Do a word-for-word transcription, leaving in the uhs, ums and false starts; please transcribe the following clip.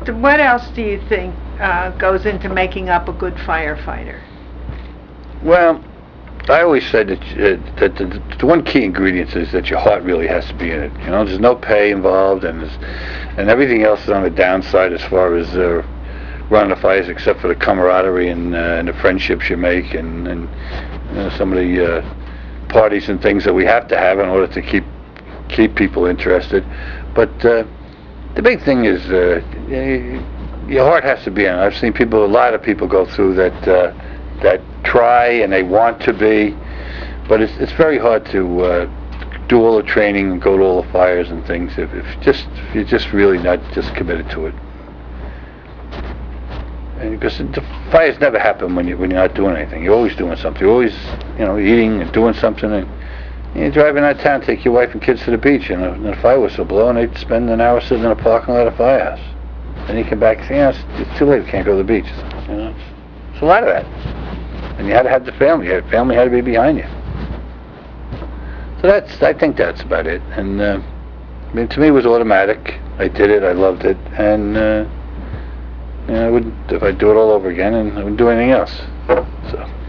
What else do you think uh, goes into making up a good firefighter? Well, I always said that, uh, that the, the one key ingredient is that your heart really has to be in it. You know, there's no pay involved, and there's, and everything else is on the downside as far as uh, running the fires, except for the camaraderie and, uh, and the friendships you make, and, and you know, some of the uh, parties and things that we have to have in order to keep keep people interested. But uh, the big thing is uh, your heart has to be in it. I've seen people, a lot of people go through that uh, that try and they want to be, but it's it's very hard to uh, do all the training and go to all the fires and things if, if just if you're just really not just committed to it. And because the fires never happen when you when you're not doing anything. You're always doing something. You're always, you know, eating and doing something. And you're driving out of town, take your wife and kids to the beach, and a, and a fire whistle blow, and they'd spend an hour sitting in a parking lot of a firehouse. Then you come back and say, you know, it's, it's too late. We can't go to the beach. You know, it's, it's a lot of that. And you had to have the family. The family had to be behind you. So that's, I think that's about it. And uh, I mean, to me, it was automatic. I did it. I loved it. And uh, you know, I wouldn't, if I'd do it all over again, and I wouldn't do anything else. So.